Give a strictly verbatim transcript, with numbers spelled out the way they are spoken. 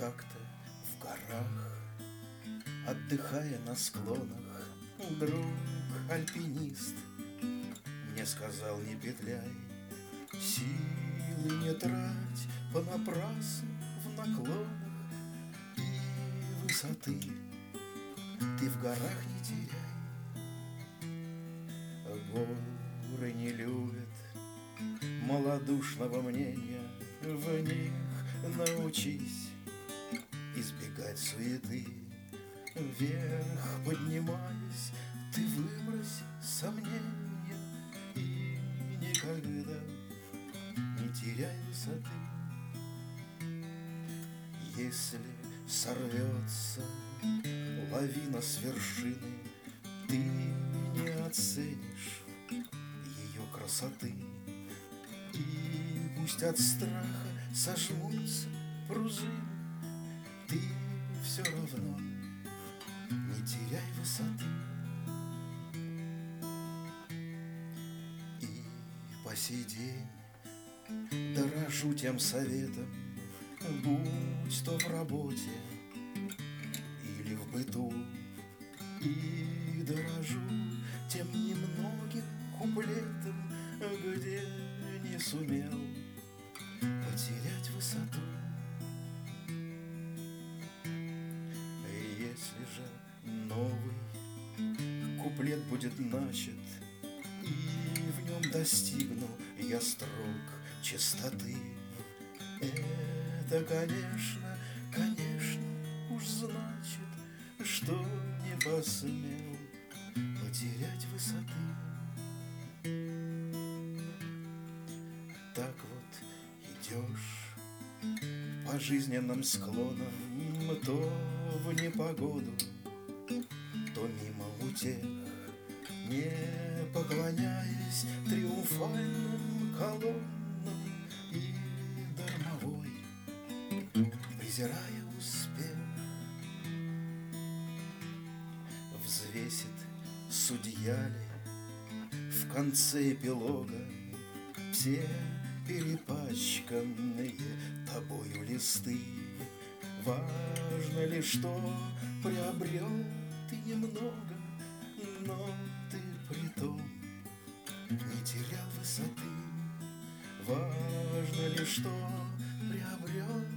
как-то в горах, отдыхая на склонах, друг альпинист мне сказал: не петляй, силы не трать понапрасну в наклонах, и высоты ты в горах не теряй. Горы не любят малодушного мнения, в них научись избегать суеты. Вверх поднимаясь, ты выбрось сомнения и никогда не теряй высоты. Если сорвется лавина с вершины, ты не оценишь ее красоты. И пусть от страха сожмутся пружины, ты все равно не теряй высоты. И по сей день дорожу тем советом, будь то в работе или в быту, и дорожу тем немногим куплетом, где не сумел потерять высоту. Если же новый куплет будет начат, и в нем достигну я строк чистоты, это, конечно, конечно уж значит, что не посмел потерять высоты. Так вот идешь по жизненным склонам, то в непогоду, то мимо утех, не поклоняясь триумфальным колоннам и дармовой, презирая успех. Взвесит судья ли в конце эпилога все перепачканные тобою листы? Важно ли, что приобрел ты немного, но ты притом не терял высоты? Важно ли, что приобрел